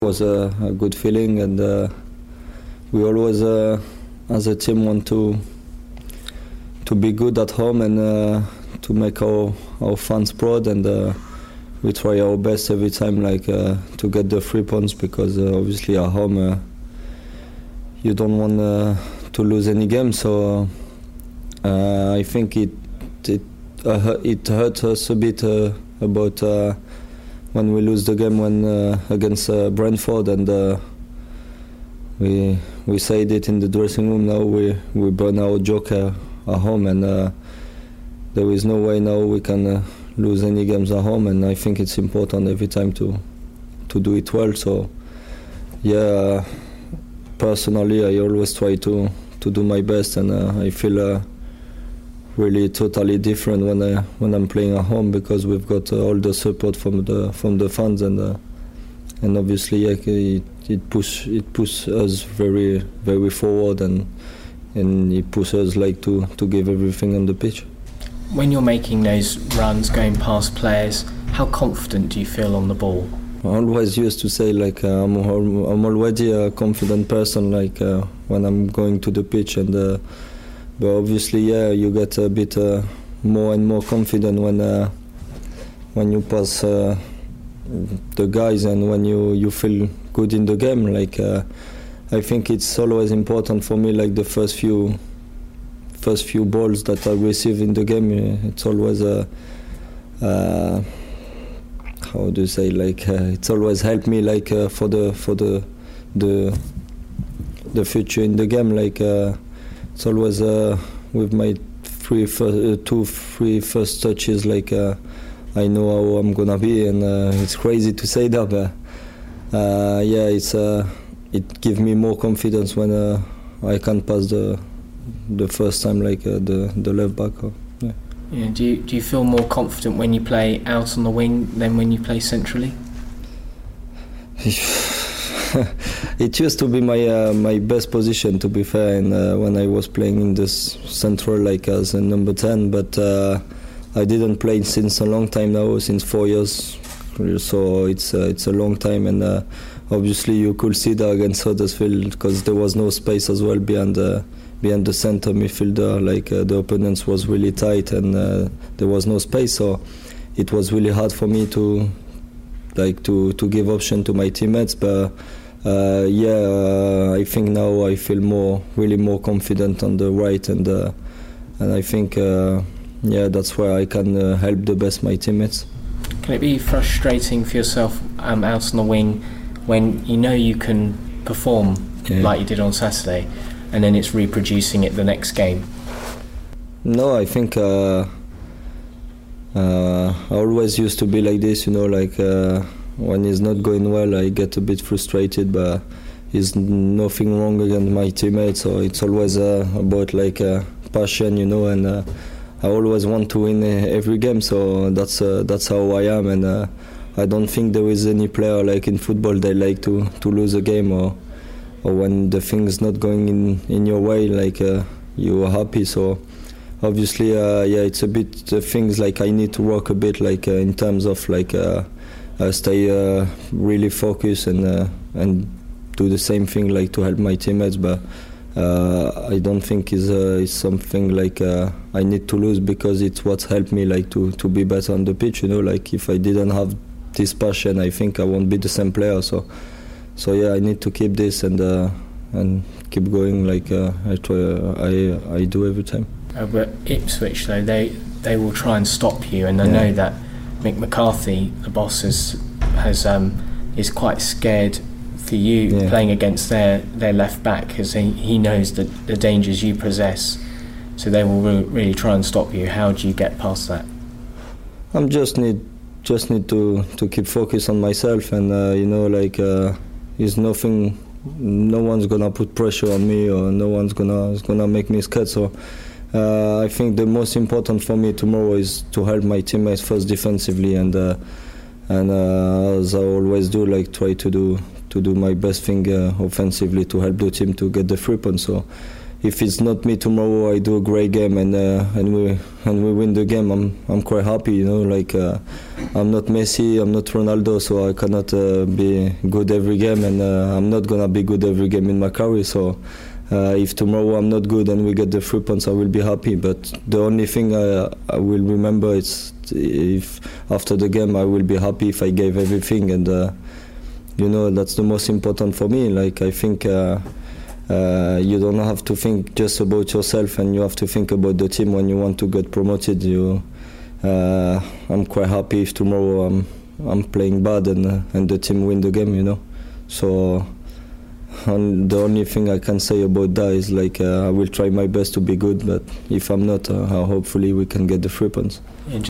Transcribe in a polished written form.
It was a good feeling, and we always, as a team, want to be good at home and to make our fans proud, and we try our best every time, to get the 3 points, because obviously at home you don't want to lose any game. So I think it hurt us a bit about when we lose the game against Brentford, and we said it in the dressing room. Now we burn our joker at home, and there is no way now we can lose any games at home, and I think it's important every time to do it well. So yeah, personally I always try to do my best, and I feel really totally different when I'm playing at home, because we've got all the support from the fans, and obviously it pushes us very, very forward, and it pushes us to give everything on the pitch. When you're making those runs, going past players, how confident do you feel on the ball? I always used to say I'm already a confident person when I'm going to the pitch, and but obviously you get a bit more and more confident when you pass the guys, and when you feel good in the game. I think it's always important for me, the first few balls that I receive in the game. It's always how do you say, it's always helped me for the future in the game. It's always with my two, three first touches, I know how I'm gonna be, and it's crazy to say that, but it gives me more confidence when I can pass the first time, the left back. Yeah. Do you feel more confident when you play out on the wing than when you play centrally? It used to be my best position, to be fair, and when I was playing in this central, as a number 10, but I didn't play since a long time now, since 4 years, so it's a long time, and obviously you could see that against Huddersfield, because there was no space as well behind the centre midfielder. The opponents was really tight, and there was no space, so it was really hard for me to give option to my teammates. But I think now I feel really more confident on the right, and I think that's where I can help the best my teammates. Can it be frustrating for yourself out on the wing when you know you can perform like you did on Saturday, and then it's reproducing it the next game? No, I think I always used to be like this, when it's not going well, I get a bit frustrated, but there's nothing wrong against my teammates, so it's always about passion, and I always want to win every game, so that's how I am, and I don't think there is any player in football they like to lose a game, or when the thing's not going in your way, you are happy. So obviously it's a bit things I need to work a bit in terms of stay really focused and do the same thing to help my teammates, but I don't think is something I need to lose, because it's what helped me to be better on the pitch. If I didn't have this passion, I think I won't be the same player. So I need to keep this and keep going I do every time. But Ipswich, though, they will try and stop you, and I know that Mick McCarthy, the boss, is quite scared for you playing against their left back, because he knows the dangers you possess. So they will really try and stop you. How do you get past that? I just need to keep focus on myself, and there's nothing. No one's gonna put pressure on me, or no one's gonna make me scared. So I think the most important for me tomorrow is to help my teammates first defensively, and as I always do, try to do my best thing offensively to help the team to get the 3 points. So if it's not me tomorrow, I do a great game and we win the game, I'm quite happy, you know. Like I'm not Messi, I'm not Ronaldo, so I cannot be good every game, and I'm not gonna be good every game in my career. So if tomorrow I'm not good and we get the 3 points, I will be happy. But the only thing I will remember is if after the game I will be happy if I gave everything, and you know, that's the most important for me. Like I think. You don't have to think just about yourself, and you have to think about the team when you want to get promoted. I'm quite happy if tomorrow I'm playing bad and the team win the game, you know. So the only thing I can say about that is like I will try my best to be good, but if I'm not, hopefully we can get the 3 points.